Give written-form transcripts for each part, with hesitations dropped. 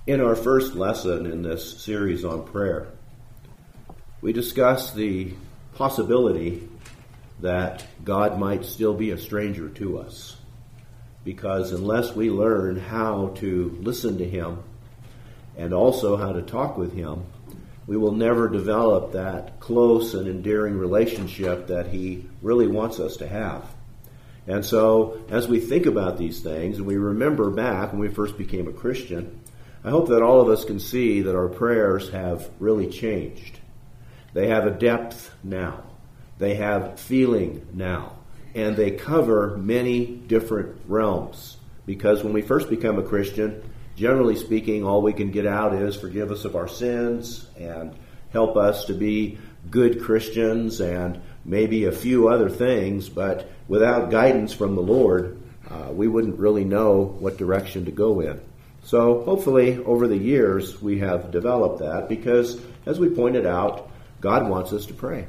In our first lesson in this series on prayer, we discussed the possibility that God might still be a stranger to us, because unless we learn how to listen to Him and also how to talk with Him, we will never develop that close and endearing relationship that He really wants us to have. And so, as we think about these things, and we remember back when we first became a Christian, I hope that all of us can see that our prayers have really changed. They have a depth now. They have feeling now. And they cover many different realms. Because when we first become a Christian, generally speaking, all we can get out is forgive us of our sins and help us to be good Christians and maybe a few other things. But without guidance from the Lord, we wouldn't really know what direction to go in. So hopefully over the years we have developed that, because as we pointed out, God wants us to pray.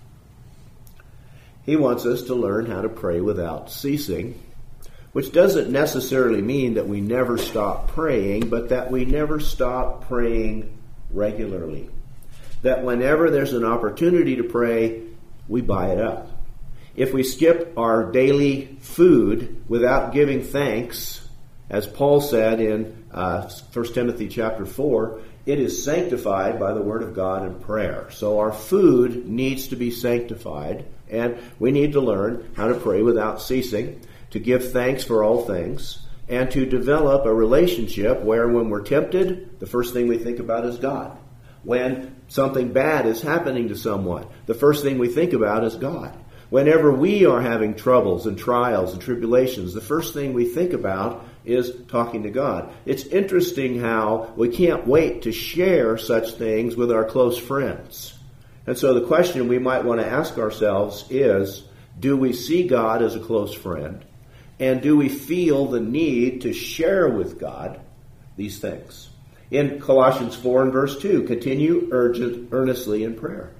He wants us to learn how to pray without ceasing, which doesn't necessarily mean that we never stop praying, but that we never stop praying regularly. That whenever there's an opportunity to pray, we buy it up. If we skip our daily food without giving thanks, as Paul said in 1 Timothy chapter 4, it is sanctified by the word of God and prayer. So our food needs to be sanctified, and we need to learn how to pray without ceasing, to give thanks for all things, and to develop a relationship where when we're tempted, the first thing we think about is God. When something bad is happening to someone, the first thing we think about is God. Whenever we are having troubles and trials and tribulations, the first thing we think about is talking to God. It's interesting how we can't wait to share such things with our close friends. And so the question we might want to ask ourselves is, do we see God as a close friend? And do we feel the need to share with God these things? In Colossians 4 and verse 2, continue earnestly in prayer.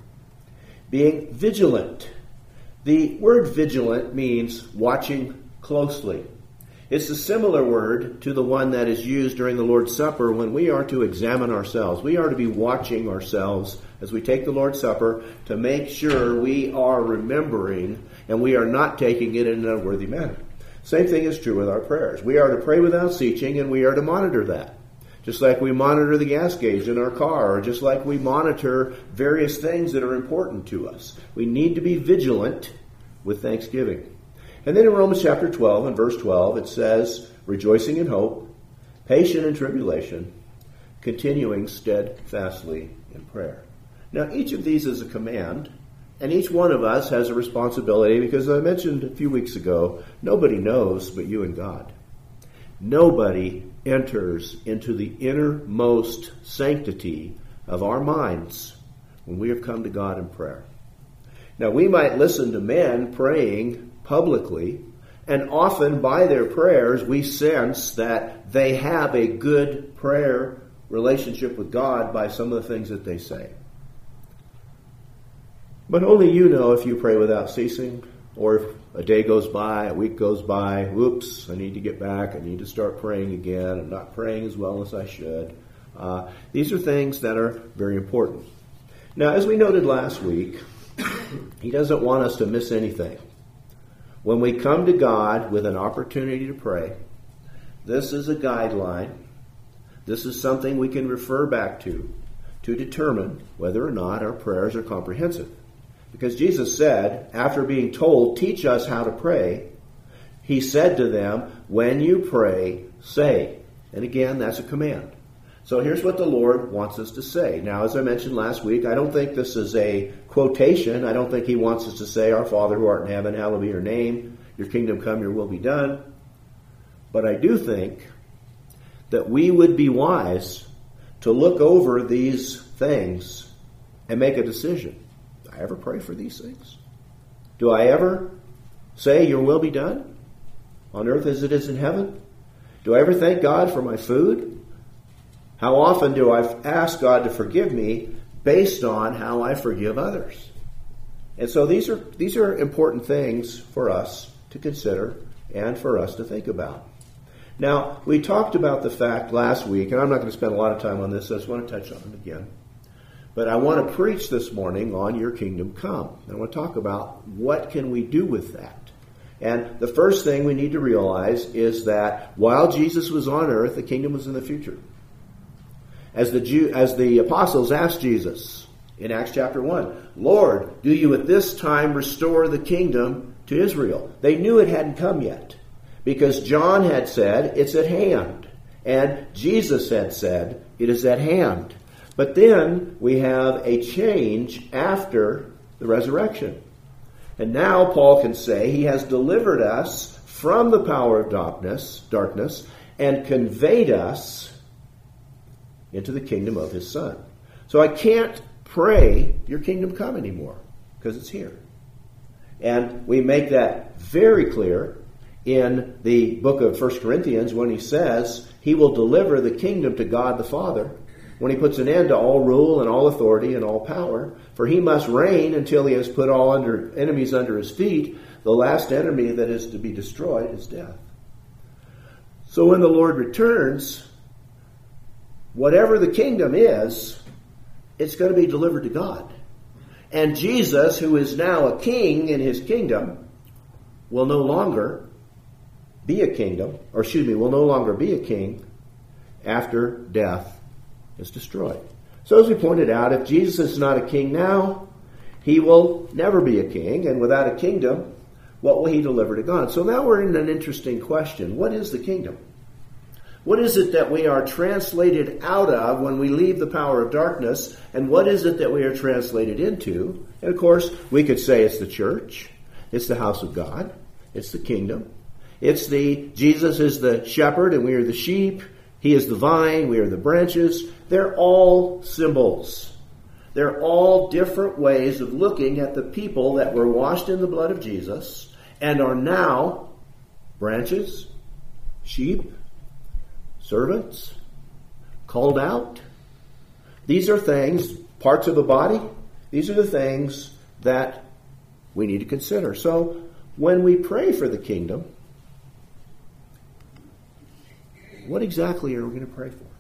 Being vigilant. The word vigilant means watching closely. It's a similar word to the one that is used during the Lord's Supper when we are to examine ourselves. We are to be watching ourselves as we take the Lord's Supper to make sure we are remembering and we are not taking it in an unworthy manner. Same thing is true with our prayers. We are to pray without ceasing, and we are to monitor that. Just like we monitor the gas gauge in our car, or just like we monitor various things that are important to us. We need to be vigilant with thanksgiving. And then in Romans chapter 12 and verse 12, it says, rejoicing in hope, patient in tribulation, continuing steadfastly in prayer. Now, each of these is a command, and each one of us has a responsibility, because I mentioned a few weeks ago, nobody knows but you and God. Nobody enters into the innermost sanctity of our minds when we have come to God in prayer. Now, we might listen to men praying publicly, and often by their prayers we sense that they have a good prayer relationship with God by some of the things that they say. But only you know if you pray without ceasing, or if a day goes by, a week goes by, whoops, I need to get back, I need to start praying again, I'm not praying as well as I should. These are things that are very important. Now, as we noted last week, He doesn't want us to miss anything. When we come to God with an opportunity to pray, this is a guideline. This is something we can refer back to determine whether or not our prayers are comprehensive. Because Jesus said, after being told, teach us how to pray, He said to them, when you pray, say. And again, that's a command. So here's what the Lord wants us to say. Now, as I mentioned last week, I don't think this is a quotation. I don't think He wants us to say, our Father who art in heaven, hallowed be your name. Your kingdom come, your will be done. But I do think that we would be wise to look over these things and make a decision. Do I ever pray for these things? Do I ever say, your will be done on earth as it is in heaven? Do I ever thank God for my food? How often do I ask God to forgive me based on how I forgive others? And so these are important things for us to consider and for us to think about. Now, we talked about the fact last week, and I'm not going to spend a lot of time on this, so I just want to touch on it again. But I want to preach this morning on your kingdom come. And I want to talk about what can we do with that. And the first thing we need to realize is that while Jesus was on earth, the kingdom was in the future. As the apostles asked Jesus in Acts chapter 1, Lord, do you at this time restore the kingdom to Israel? They knew it hadn't come yet because John had said it's at hand. And Jesus had said it is at hand. But then we have a change after the resurrection. And now Paul can say he has delivered us from the power of darkness, and conveyed us into the kingdom of his Son. So I can't pray your kingdom come anymore because it's here. And we make that very clear in the book of 1 Corinthians when he says he will deliver the kingdom to God the Father when he puts an end to all rule and all authority and all power. For he must reign until he has put all enemies under his feet. The last enemy that is to be destroyed is death. So when the Lord returns, whatever the kingdom is, it's going to be delivered to God. And Jesus, who is now a king in his kingdom, will no longer be a will no longer be a king after death is destroyed. So as we pointed out, if Jesus is not a king now, he will never be a king. And without a kingdom, what will he deliver to God? So now we're in an interesting question. What is the kingdom? What is it that we are translated out of when we leave the power of darkness? And what is it that we are translated into? And of course, we could say it's the church. It's the house of God. It's the kingdom. Jesus is the shepherd and we are the sheep. He is the vine, we are the branches. They're all symbols. They're all different ways of looking at the people that were washed in the blood of Jesus and are now branches, sheep, servants, called out. These are things, parts of the body. These are the things that we need to consider. So when we pray for the kingdom, what exactly are we going to pray for?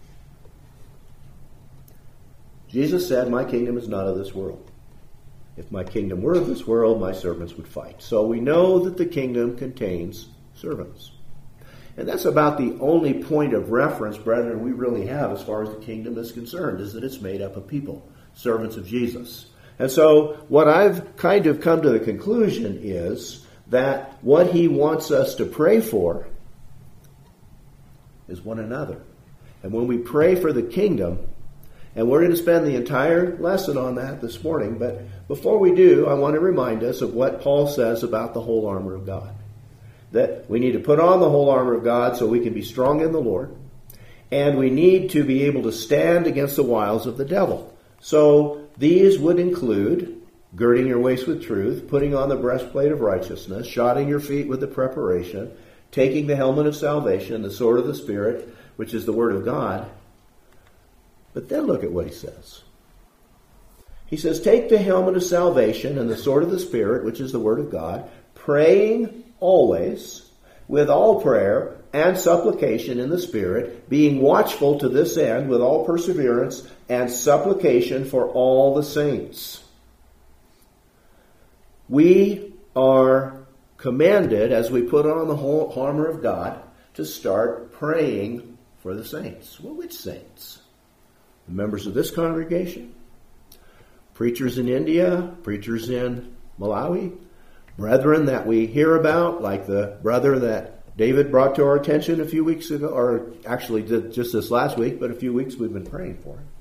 Jesus said, my kingdom is not of this world. If my kingdom were of this world, my servants would fight. So we know that the kingdom contains servants. And that's about the only point of reference, brethren, we really have as far as the kingdom is concerned, is that it's made up of people, servants of Jesus. And so what I've kind of come to the conclusion is that what he wants us to pray for is one another. And when we pray for the kingdom, and we're going to spend the entire lesson on that this morning, but before we do, I want to remind us of what Paul says about the whole armor of God. That we need to put on the whole armor of God so we can be strong in the Lord, and we need to be able to stand against the wiles of the devil. So these would include girding your waist with truth, putting on the breastplate of righteousness, shodding your feet with the preparation, taking the helmet of salvation, the sword of the Spirit, which is the Word of God. But then look at what he says. He says, take the helmet of salvation and the sword of the Spirit, which is the Word of God, praying always with all prayer and supplication in the Spirit, being watchful to this end with all perseverance and supplication for all the saints. We are commanded, as we put on the whole armor of God, to start praying for the saints. Well, which saints? The members of this congregation? Preachers in India? Preachers in Malawi? Brethren that we hear about, like the brother that David brought to our attention a few weeks ago, or actually did just this last week, but a few weeks we've been praying for him.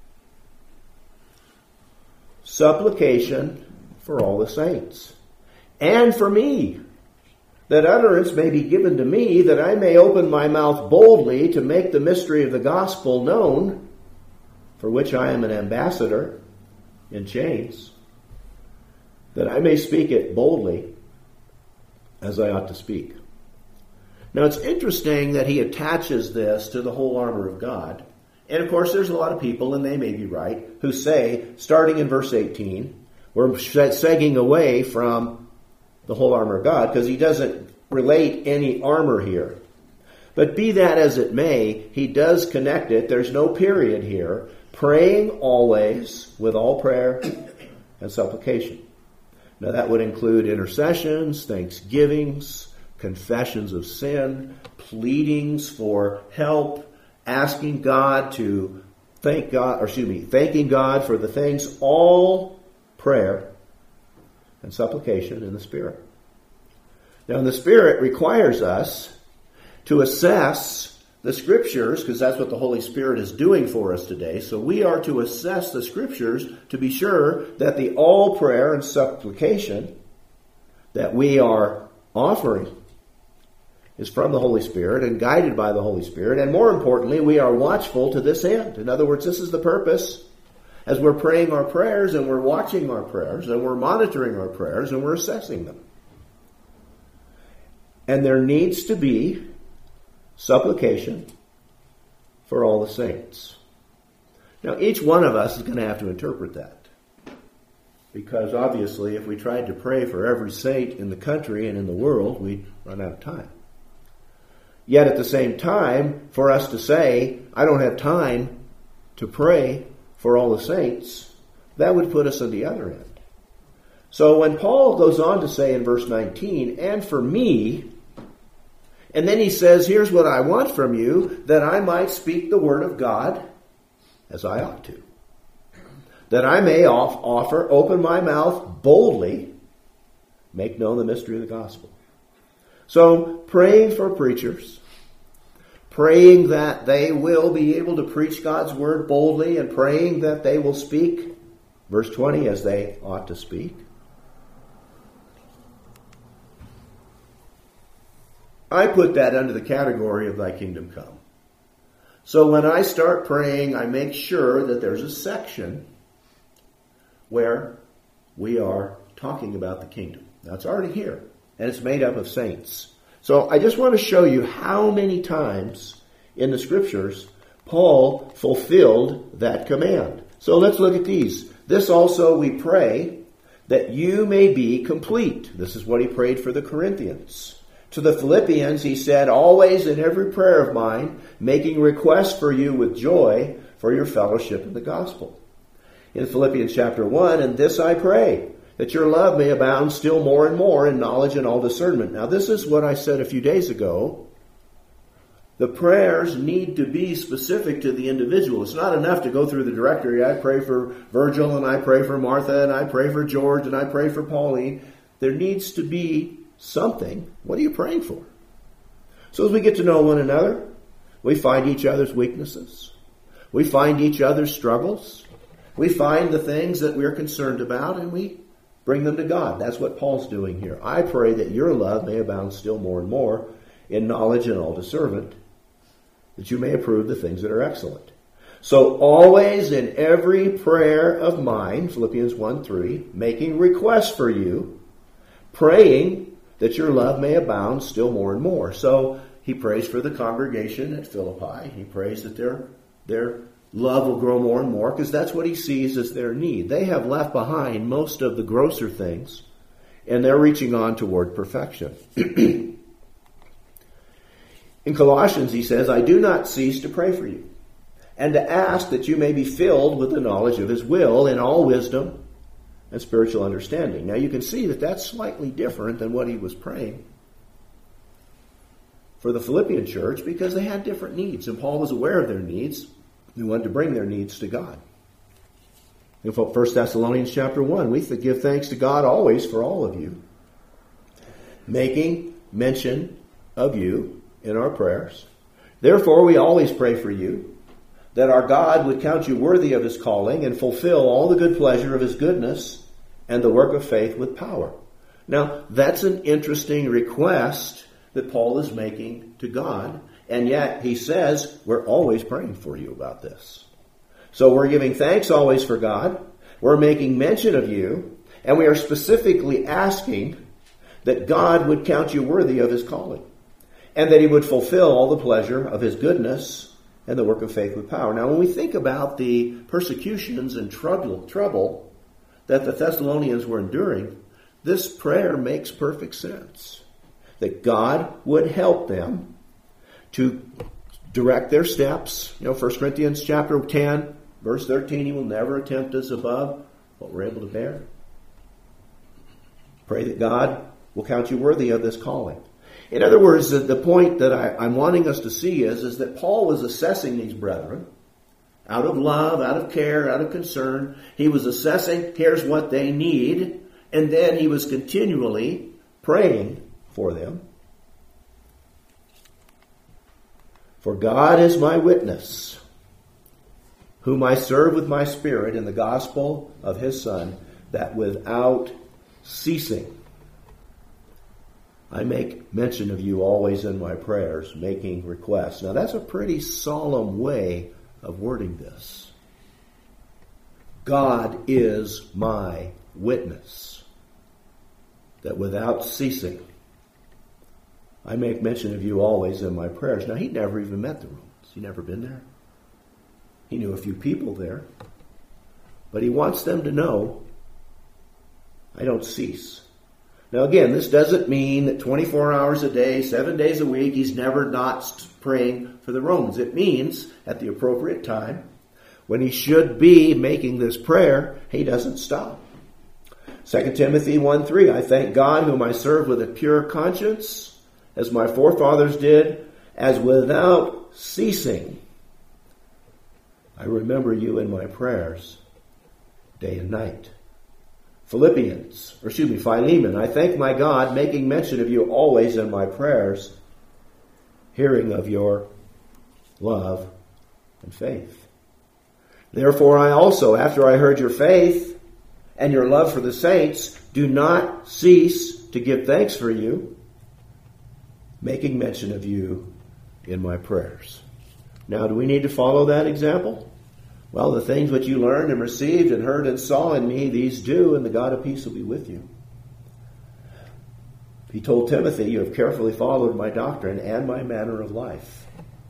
Supplication for all the saints. And for me, that utterance may be given to me, that I may open my mouth boldly to make the mystery of the gospel known, for which I am an ambassador in chains, that I may speak it boldly as I ought to speak. Now it's interesting that he attaches this to the whole armor of God. And of course there's a lot of people, and they may be right, who say, starting in verse 18, we're segging away from the whole armor of God because he doesn't relate any armor here. But be that as it may, he does connect it. There's no period here. Praying always with all prayer and supplication. Now that would include intercessions, thanksgivings, confessions of sin, pleadings for help, asking God to thanking God for the things, all prayer and supplication in the Spirit. Now, the Spirit requires us to assess the Scriptures, because that's what the Holy Spirit is doing for us today. So we are to assess the Scriptures to be sure that the all prayer and supplication that we are offering is from the Holy Spirit and guided by the Holy Spirit. And more importantly, we are watchful to this end. In other words, this is the purpose. As we're praying our prayers and we're watching our prayers and we're monitoring our prayers and we're assessing them. And there needs to be supplication for all the saints. Now, each one of us is going to have to interpret that. Because obviously, if we tried to pray for every saint in the country and in the world, we'd run out of time. Yet at the same time, for us to say, I don't have time to pray for all the saints, that would put us on the other end. So when Paul goes on to say in verse 19, and for me, and then he says, here's what I want from you, that I might speak the word of God as I ought to. That I may open my mouth boldly, make known the mystery of the gospel. So praying for preachers, praying that they will be able to preach God's word boldly, and praying that they will speak, verse 20, as they ought to speak. I put that under the category of thy kingdom come. So when I start praying, I make sure that there's a section where we are talking about the kingdom. That's already here, and it's made up of saints. So I just want to show you how many times in the Scriptures Paul fulfilled that command. So let's look at these. This also we pray that you may be complete. This is what he prayed for the Corinthians. To the Philippians he said, always in every prayer of mine, making request for you with joy for your fellowship in the gospel. In Philippians chapter 1, and this I pray, that your love may abound still more and more in knowledge and all discernment. Now this is what I said a few days ago. The prayers need to be specific to the individual. It's not enough to go through the directory. I pray for Virgil, and I pray for Martha, and I pray for George, and I pray for Pauline. There needs to be something. What are you praying for? So as we get to know one another, we find each other's weaknesses. We find each other's struggles. We find the things that we're concerned about, and we bring them to God. That's what Paul's doing here. I pray that your love may abound still more and more in knowledge and all discernment, that you may approve the things that are excellent. So always in every prayer of mine, Philippians 1:3, making requests for you, praying that your love may abound still more and more. So he prays for the congregation at Philippi. He prays that their love will grow more and more, because that's what he sees as their need. They have left behind most of the grosser things, and they're reaching on toward perfection. In Colossians, he says, I do not cease to pray for you, and to ask that you may be filled with the knowledge of his will in all wisdom and spiritual understanding. Now you can see that that's slightly different than what he was praying for the Philippian church, because they had different needs, and Paul was aware of their needs. He wanted to bring their needs to God. In 1 Thessalonians chapter 1, we give thanks to God always for all of you, making mention of you in our prayers. Therefore, we always pray for you, that our God would count you worthy of his calling and fulfill all the good pleasure of his goodness and the work of faith with power. Now, that's an interesting request that Paul is making to God, and yet he says, we're always praying for you about this. So we're giving thanks always for God, we're making mention of you, and we are specifically asking that God would count you worthy of his calling, and that he would fulfill all the pleasure of his goodness and the work of faith with power. Now, when we think about the persecutions and trouble that the Thessalonians were enduring, this prayer makes perfect sense. That God would help them to direct their steps. 1 Corinthians chapter 10, verse 13, he will never tempt us above what we're able to bear. Pray that God will count you worthy of this calling. In other words, the point that I'm wanting us to see is that Paul was assessing these brethren out of love, out of care, out of concern. He was assessing, here's what they need, and then he was continually praying for them. For God is my witness, whom I serve with my spirit in the gospel of his Son, that without ceasing I make mention of you always in my prayers, making requests. Now that's a pretty solemn way of wording this. God is my witness, that without ceasing I make mention of you always in my prayers. Now, he'd never even met the Romans. He'd never been there. He knew a few people there. But he wants them to know, I don't cease. Now, again, this doesn't mean that 24 hours a day, 7 days a week, he's never not praying for the Romans. It means, at the appropriate time, when he should be making this prayer, he doesn't stop. 2 Timothy 1:3, I thank God whom I serve with a pure conscience, as my forefathers did, as without ceasing I remember you in my prayers day and night. Philemon, I thank my God, making mention of you always in my prayers, hearing of your love and faith. Therefore I also, after I heard your faith and your love for the saints, do not cease to give thanks for you, making mention of you in my prayers. Now, do we need to follow that example? Well, the things which you learned and received and heard and saw in me, these do, and the God of peace will be with you. He told Timothy, you have carefully followed my doctrine and my manner of life.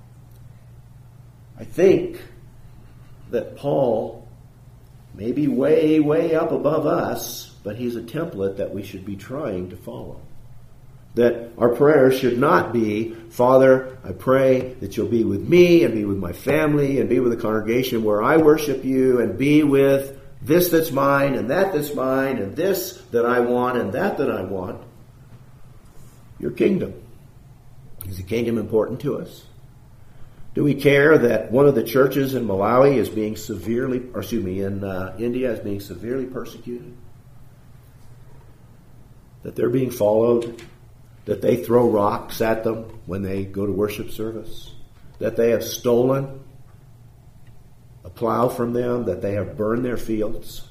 I think that Paul may be way, way up above us, but he's a template that we should be trying to follow. That our prayers should not be, Father, I pray that you'll be with me and be with my family and be with the congregation where I worship you and be with this that's mine and that that's mine and this that I want and that I want. Your kingdom. Is the kingdom important to us? Do we care that one of the churches in Malawi is being in India is being severely persecuted? That they're being followed? That they throw rocks at them when they go to worship service? That they have stolen a plow from them? That they have burned their fields?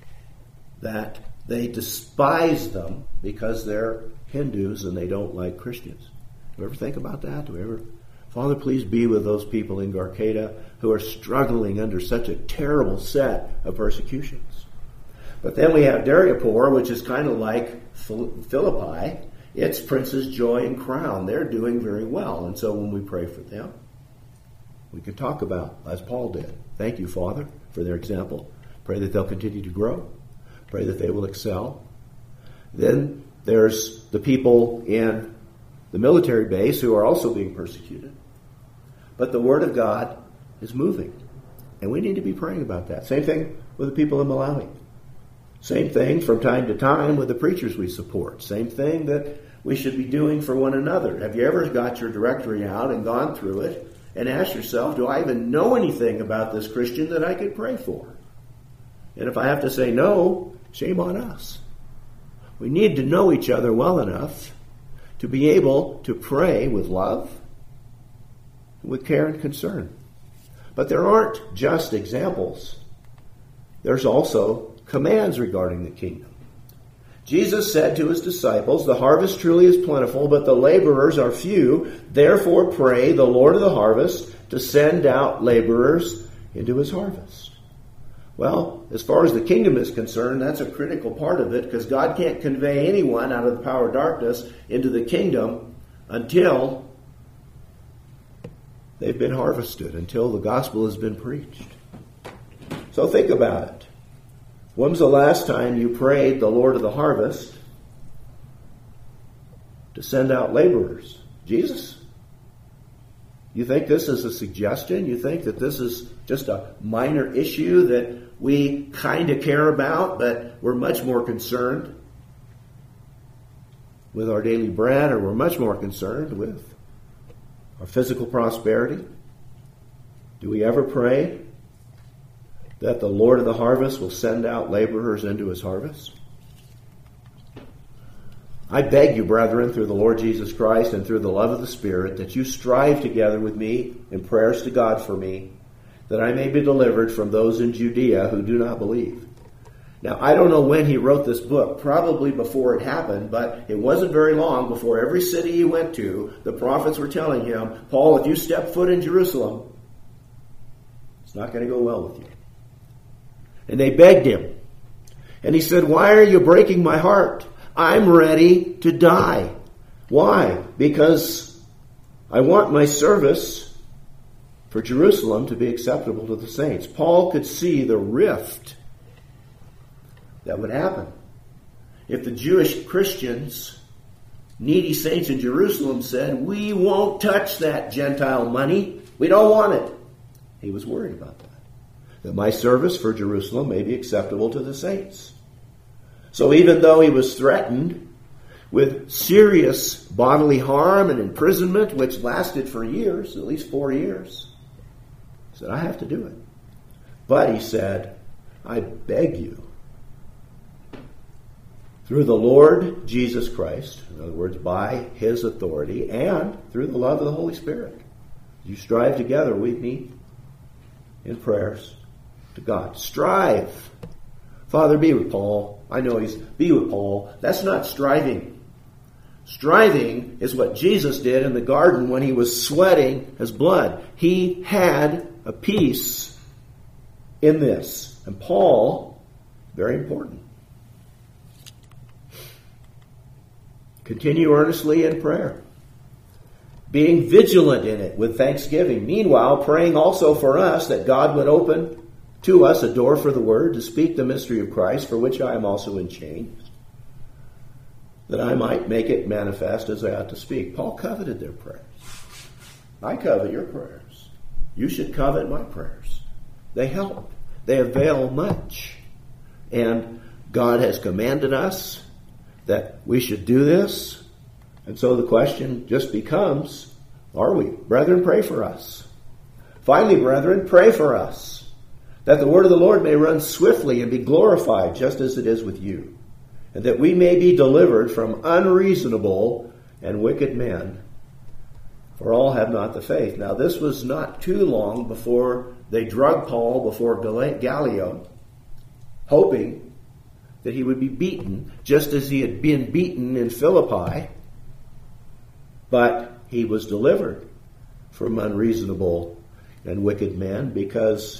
That they despise them because they're Hindus and they don't like Christians? Do we ever think about that? Do we ever? Father, please be with those people in Garcata who are struggling under such a terrible set of persecutions. But then we have Daryapur, which is kind of like Philippi. It's Prince's Joy and Crown. They're doing very well. And so when we pray for them, we can talk about, as Paul did, thank you, Father, for their example. Pray that they'll continue to grow. Pray that they will excel. Then there's the people in the military base who are also being persecuted. But the Word of God is moving. And we need to be praying about that. Same thing with the people in Malawi. Same thing from time to time with the preachers we support. Same thing that we should be doing for one another. Have you ever got your directory out and gone through it and asked yourself, do I even know anything about this Christian that I could pray for? And if I have to say no, shame on us. We need to know each other well enough to be able to pray with love, with care and concern. But there aren't just examples. There's also commands regarding the kingdom. Jesus said to his disciples, the harvest truly is plentiful, but the laborers are few. Therefore pray the Lord of the harvest to send out laborers into his harvest. Well, as far as the kingdom is concerned, that's a critical part of it, because God can't convey anyone out of the power of darkness into the kingdom until they've been harvested, until the gospel has been preached. So think about it. When was the last time you prayed the Lord of the harvest to send out laborers? Jesus? You think this is a suggestion? You think that this is just a minor issue that we kind of care about, but we're much more concerned with our daily bread, or we're much more concerned with our physical prosperity? Do we ever pray that the Lord of the harvest will send out laborers into his harvest? I beg you, brethren, through the Lord Jesus Christ and through the love of the Spirit, that you strive together with me in prayers to God for me, that I may be delivered from those in Judea who do not believe. Now, I don't know when he wrote this book, probably before it happened, but it wasn't very long before every city he went to, the prophets were telling him, Paul, if you step foot in Jerusalem, it's not going to go well with you. And they begged him. And he said, why are you breaking my heart? I'm ready to die. Why? Because I want my service for Jerusalem to be acceptable to the saints. Paul could see the rift that would happen if the Jewish Christians, needy saints in Jerusalem, said, we won't touch that Gentile money. We don't want it. He was worried about that my service for Jerusalem may be acceptable to the saints. So even though he was threatened with serious bodily harm and imprisonment, which lasted for years, at least 4 years, he said, I have to do it. But he said, I beg you, through the Lord Jesus Christ, in other words, by his authority, and through the love of the Holy Spirit, you strive together with me in prayers to God. Strive. Father, be with Paul. I know be with Paul. That's not striving. Striving is what Jesus did in the garden when he was sweating his blood. He had a peace in this. And Paul, very important. Continue earnestly in prayer, being vigilant in it with thanksgiving. Meanwhile, praying also for us that God would open to us a door for the word to speak the mystery of Christ, for which I am also in chains, that I might make it manifest as I ought to speak. Paul coveted their prayers. I covet your prayers. You should covet my prayers. They help. They avail much. And God has commanded us that we should do this. And so the question just becomes, are we? Brethren, pray for us. Finally, brethren, pray for us, that the word of the Lord may run swiftly and be glorified, just as it is with you, and that we may be delivered from unreasonable and wicked men, for all have not the faith. Now, this was not too long before they drug Paul before Gallio, hoping that he would be beaten, just as he had been beaten in Philippi. But he was delivered from unreasonable and wicked men, because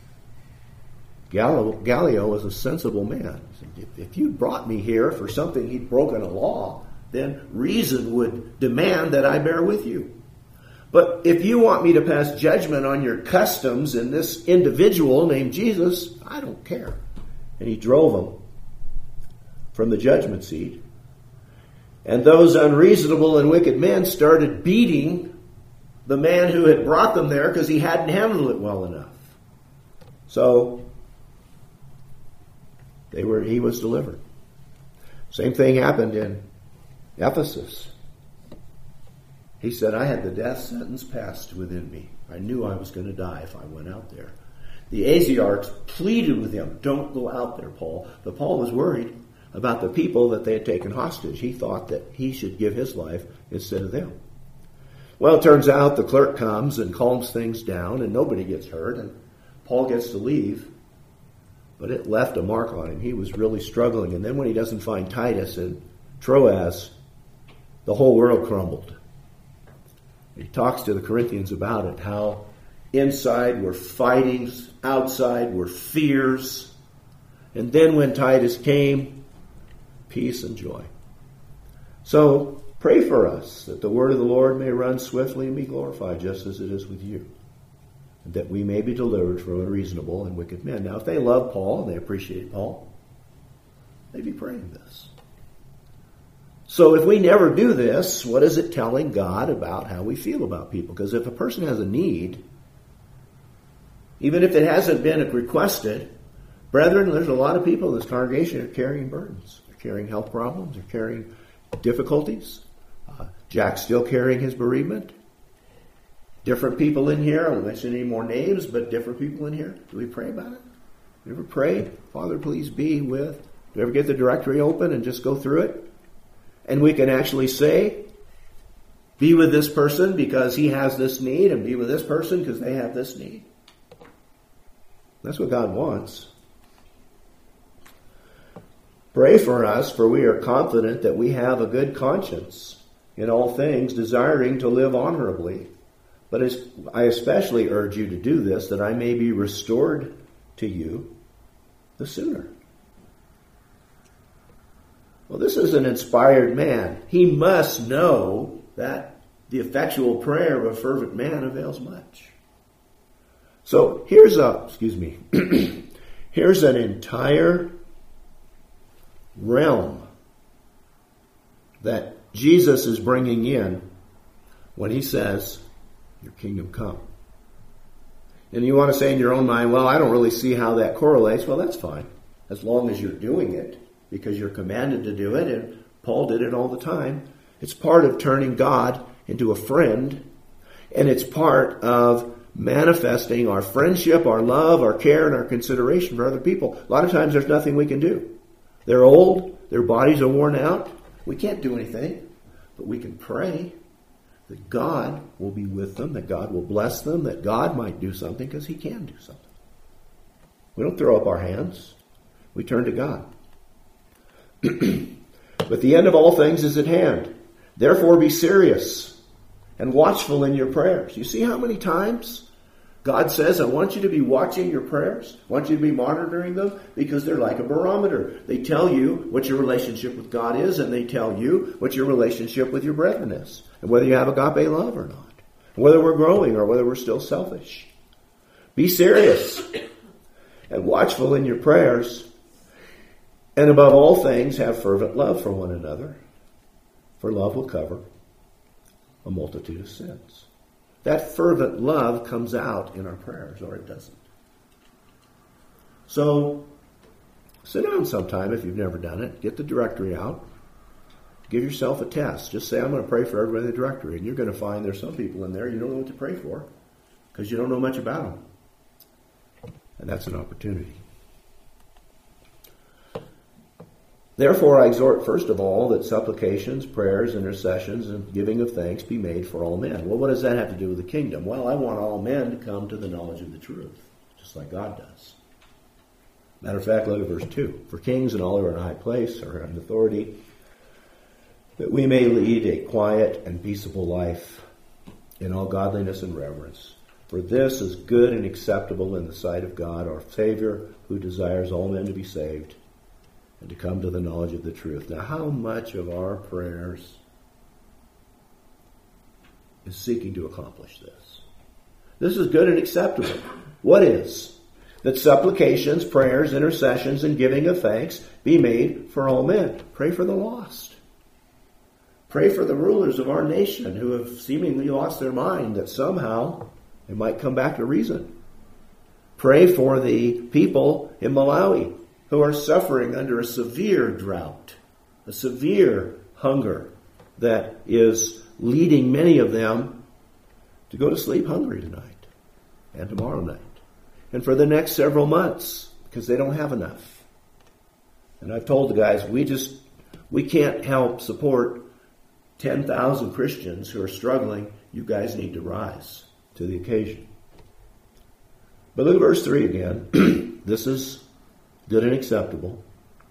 Gallio was a sensible man. If you brought me here for something he'd broken a law, then reason would demand that I bear with you. But if you want me to pass judgment on your customs in this individual named Jesus, I don't care. And he drove them from the judgment seat. And those unreasonable and wicked men started beating the man who had brought them there because he hadn't handled it well enough. So he was delivered. Same thing happened in Ephesus. He said, I had the death sentence passed within me. I knew I was going to die if I went out there. The Asiarchs pleaded with him, don't go out there, Paul. But Paul was worried about the people that they had taken hostage. He thought that he should give his life instead of them. Well, it turns out the clerk comes and calms things down, and nobody gets hurt, and Paul gets to leave. But it left a mark on him. He was really struggling. And then when he doesn't find Titus in Troas, the whole world crumbled. He talks to the Corinthians about it, how inside were fightings, outside were fears. And then when Titus came, peace and joy. So pray for us that the word of the Lord may run swiftly and be glorified, just as it is with you, and that we may be delivered from unreasonable and wicked men. Now, if they love Paul and they appreciate Paul, they'd be praying this. So if we never do this, what is it telling God about how we feel about people? Because if a person has a need, even if it hasn't been requested, brethren, there's a lot of people in this congregation who are carrying burdens. They're carrying health problems. They're carrying difficulties. Jack's still carrying his bereavement. Different people in here. I won't mention any more names, but different people in here. Do we pray about it? Do we ever pray, Father, please be with? Do we ever get the directory open and just go through it? And we can actually say, be with this person because he has this need, and be with this person because they have this need. That's what God wants. Pray for us, for we are confident that we have a good conscience in all things, desiring to live honorably. But I especially urge you to do this, that I may be restored to you the sooner. Well, this is an inspired man. He must know that the effectual prayer of a fervent man avails much. So here's here's an entire realm that Jesus is bringing in when he says, your kingdom come. And you want to say in your own mind, well, I don't really see how that correlates. Well, that's fine, as long as you're doing it, because you're commanded to do it, and Paul did it all the time. It's part of turning God into a friend, and it's part of manifesting our friendship, our love, our care, and our consideration for other people. A lot of times there's nothing we can do. They're old, their bodies are worn out. We can't do anything, but we can pray that God will be with them, that God will bless them, that God might do something, because he can do something. We don't throw up our hands. We turn to God. But the end of all things is at hand. Therefore be serious and watchful in your prayers. You see how many times God says, I want you to be watching your prayers. I want you to be monitoring them, because they're like a barometer. They tell you what your relationship with God is, and they tell you what your relationship with your brethren is, and whether you have agape love or not, and whether we're growing or whether we're still selfish. Be serious and watchful in your prayers, and above all things have fervent love for one another, for love will cover a multitude of sins. That fervent love comes out in our prayers, or it doesn't. So, sit down sometime if you've never done it. Get the directory out. Give yourself a test. Just say, I'm going to pray for everybody in the directory. And you're going to find there's some people in there you don't know what to pray for, because you don't know much about them. And that's an opportunity. Therefore, I exhort, first of all, that supplications, prayers, intercessions, and giving of thanks be made for all men. Well, what does that have to do with the kingdom? Well, I want all men to come to the knowledge of the truth, just like God does. Matter of fact, look at verse 2. For kings and all who are in high place or in authority, that we may lead a quiet and peaceable life in all godliness and reverence. For this is good and acceptable in the sight of God, our Savior, who desires all men to be saved and to come to the knowledge of the truth. Now, how much of our prayers is seeking to accomplish this? This is good and acceptable. What is? That supplications, prayers, intercessions, and giving of thanks be made for all men. Pray for the lost. Pray for the rulers of our nation who have seemingly lost their mind, that somehow they might come back to reason. Pray for the people in Malawi who are suffering under a severe drought, a severe hunger that is leading many of them to go to sleep hungry tonight and tomorrow night and for the next several months, because they don't have enough. And I've told the guys, we can't help support 10,000 Christians who are struggling. You guys need to rise to the occasion. But look at verse 3 again. This is good and acceptable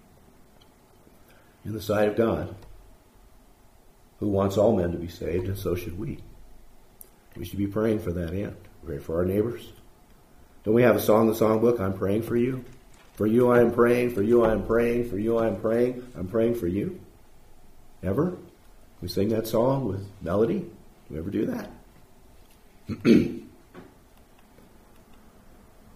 in the sight of God, who wants all men to be saved, and so should we. We should be praying for that end. Pray for our neighbors. Don't we have a song in the songbook? I'm praying for you. For you I am praying. For you I am praying. For you I am praying. I'm praying for you. Ever? We sing that song with melody. Do we ever do that?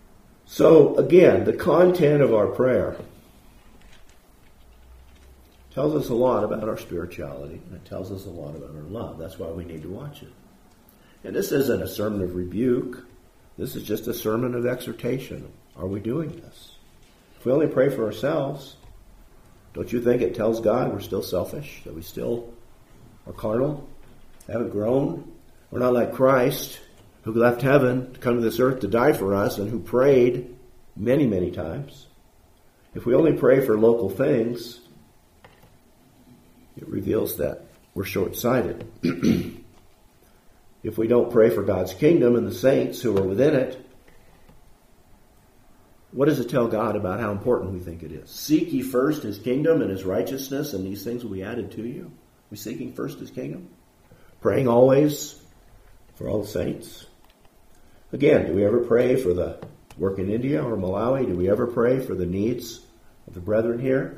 So, again, the content of our prayer. tells us a lot about our spirituality, and it tells us a lot about our love. That's why we need to watch it. And this isn't a sermon of rebuke. This is just a sermon of exhortation. Are we doing this? If we only pray for ourselves, don't you think it tells God we're still selfish, that we still are carnal, haven't grown? We're not like Christ, who left heaven to come to this earth to die for us and who prayed many, many times. If we only pray for local things, it reveals that we're short-sighted. If we don't pray for God's kingdom and the saints who are within it, what does it tell God about how important we think it is? Seek ye first his kingdom and his righteousness, and these things will be added to you. Are we seeking first his kingdom? Praying always for all the saints? Again, do we ever pray for the work in India or Malawi? Do we ever pray for the needs of the brethren here?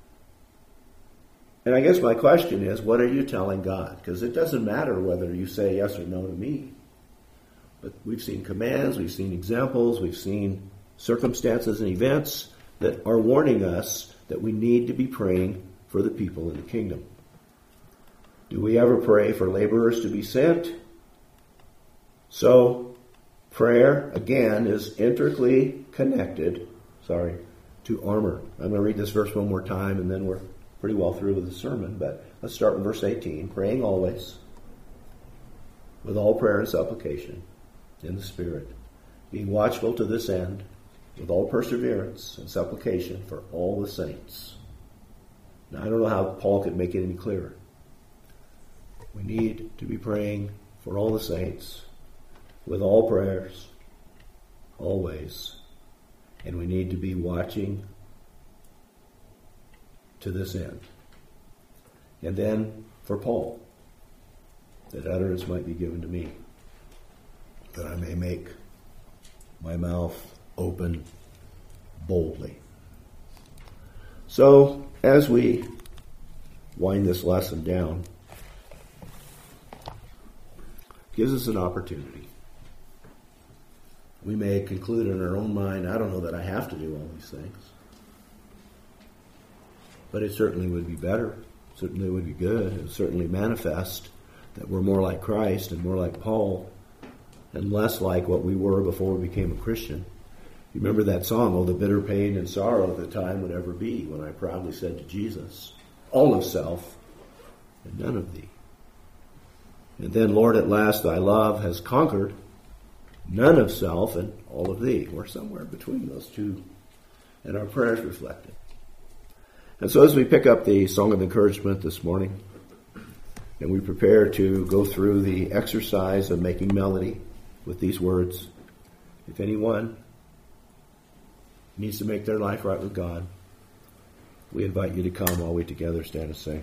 And I guess my question is, what are you telling God? Because it doesn't matter whether you say yes or no to me. But we've seen commands, we've seen examples, we've seen circumstances and events that are warning us that we need to be praying for the people in the kingdom. Do we ever pray for laborers to be sent? So, prayer, again, is intricately connected, to armor. I'm going to read this verse one more time, and then we're pretty well through with the sermon. But let's start in verse 18. Praying always, with all prayer and supplication, in the Spirit, being watchful to this end, with all perseverance and supplication for all the saints. Now, I don't know how Paul could make it any clearer. We need to be praying for all the saints, with all prayers, always. And we need to be watching to this end. And then for Paul, that utterance might be given to me, that I may make my mouth open boldly. So, as we wind this lesson down, gives us an opportunity. We may conclude in our own mind, I don't know that I have to do all these things. But it certainly would be better. Certainly would be good. It would certainly manifest that we're more like Christ and more like Paul and less like what we were before we became a Christian. You remember that song, "Oh, the bitter pain and sorrow the time would ever be, when I proudly said to Jesus, all of self and none of thee. And then, Lord, at last thy love has conquered none of self and all of thee." We're somewhere between those two, and our prayers reflect it. And so as we pick up the Song of Encouragement this morning, and we prepare to go through the exercise of making melody with these words, if anyone needs to make their life right with God, we invite you to come while we together stand and sing.